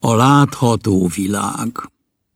A látható világ.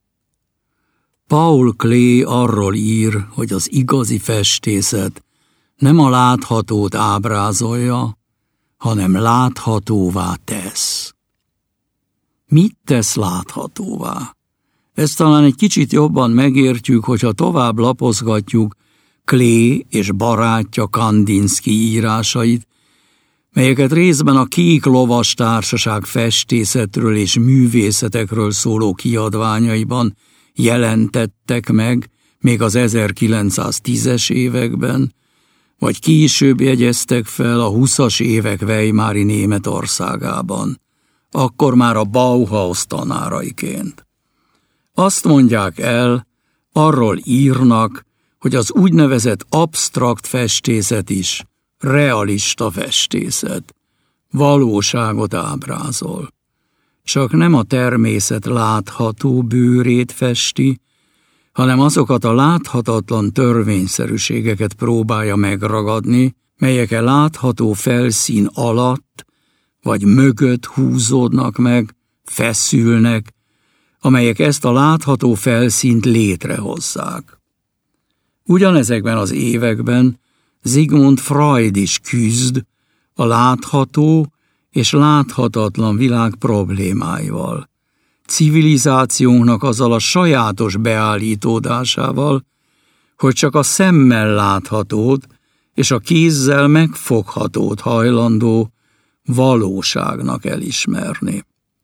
Paul Klee arról ír, hogy az igazi festészet nem a láthatót ábrázolja, hanem láthatóvá tesz. Mit tesz láthatóvá? Ezt talán egy kicsit jobban megértjük, hogyha tovább lapozgatjuk Klee és barátja Kandinsky írásait, melyeket részben a Kék Lovas Társaság festészetről és művészetekről szóló kiadványaiban jelentettek meg még az 1910-es években, vagy később jegyeztek fel a 20-as évek weimári Németországában, akkor már a Bauhaus tanáraiként. Azt mondják el, arról írnak, hogy az úgynevezett absztrakt festészet is realista festészet, valóságot ábrázol. Csak nem a természet látható bőrét festi, hanem azokat a láthatatlan törvényszerűségeket próbálja megragadni, melyek a látható felszín alatt vagy mögött húzódnak meg, feszülnek, amelyek ezt a látható felszínt létrehozzák. Ugyanezekben az években Sigmund Freud is küzd a látható és láthatatlan világ problémáival, civilizációnknak azzal a sajátos beállítódásával, hogy csak a szemmel láthatót és a kézzel megfoghatót hajlandó valóságnak elismerni.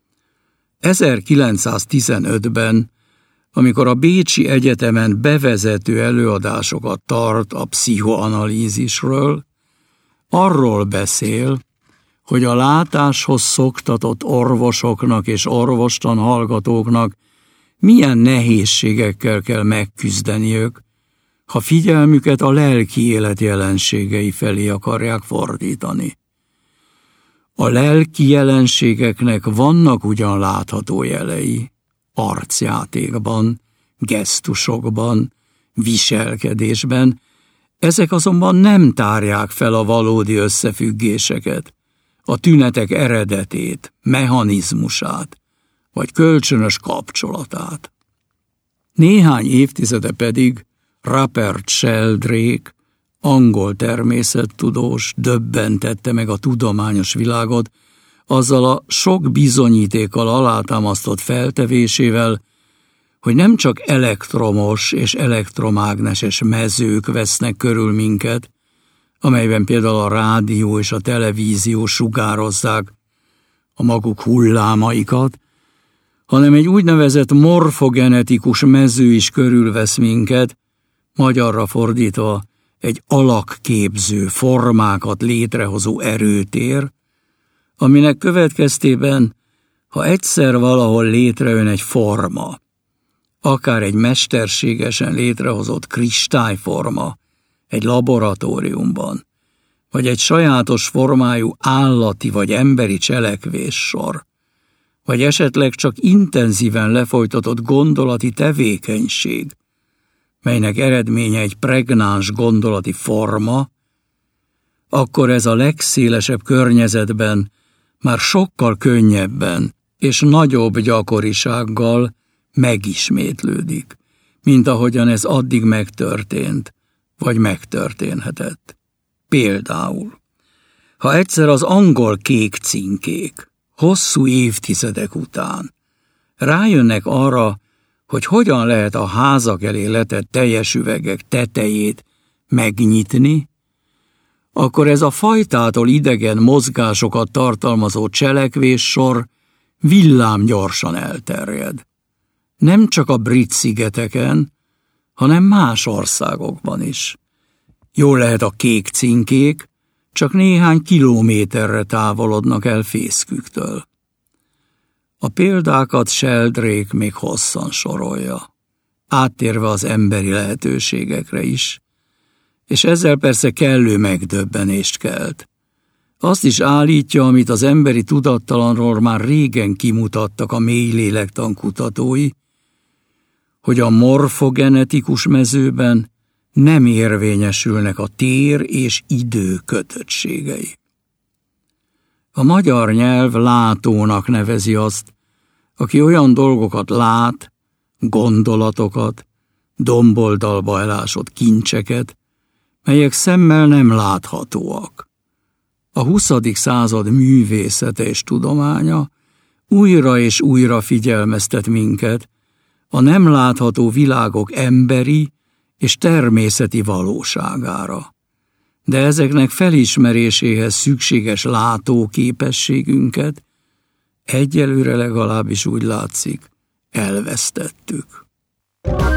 1915-ben, amikor a Bécsi Egyetemen bevezető előadásokat tart a pszichoanalízisről, arról beszél, hogy a látáshoz szoktatott orvosoknak és orvostan hallgatóknak milyen nehézségekkel kell megküzdeniük, ha figyelmüket a lelki élet jelenségei felé akarják fordítani. A lelki jelenségeknek vannak ugyan látható jelei, arcjátékban, gesztusokban, viselkedésben, ezek azonban nem tárják fel a valódi összefüggéseket, a tünetek eredetét, mechanizmusát, vagy kölcsönös kapcsolatát. Néhány évtizede pedig Rupert Sheldrake, angol természettudós döbbentette meg a tudományos világot azzal a sok bizonyítékkal alátámasztott feltevésével, hogy nem csak elektromos és elektromágneses mezők vesznek körül minket, amelyben például a rádió és a televízió sugározzák a maguk hullámaikat, hanem egy úgynevezett morfogenetikus mező is körülvesz minket, magyarra fordítva egy alakképző, formákat létrehozó erőtér, aminek következtében, ha egyszer valahol létrejön egy forma, akár egy mesterségesen létrehozott kristályforma egy laboratóriumban, vagy egy sajátos formájú állati vagy emberi cselekvéssor, vagy esetleg csak intenzíven lefolytatott gondolati tevékenység, melynek eredménye egy pregnáns gondolati forma, akkor ez a legszélesebb környezetben már sokkal könnyebben és nagyobb gyakorisággal megismétlődik, mint ahogyan ez addig megtörtént, vagy megtörténhetett. Például, ha egyszer az angol kék cinkék hosszú évtizedek után rájönnek arra, hogy hogyan lehet a házak elé letett teljes üvegek tetejét megnyitni, akkor ez a fajtától idegen mozgásokat tartalmazó cselekvéssor villámgyorsan elterjed. Nem csak a Brit-szigeteken, hanem más országokban is. Jól lehet a kék cinkék csak néhány kilométerre távolodnak el fészküktől. A példákat Sheldrake még hosszan sorolja, áttérve az emberi lehetőségekre is, és ezzel persze kellő megdöbbenést kelt. Azt is állítja, amit az emberi tudattalanról már régen kimutattak a mélylélektan kutatói, hogy a morfogenetikus mezőben nem érvényesülnek a tér és idő kötöttségei. A magyar nyelv látónak nevezi azt, aki olyan dolgokat lát, gondolatokat, domboldalba elásott kincseket, melyek szemmel nem láthatóak. A 20. század művészete és tudománya újra és újra figyelmeztet minket a nem látható világok emberi és természeti valóságára. De ezeknek felismeréséhez szükséges látóképességünket egyelőre legalábbis úgy látszik, elvesztettük.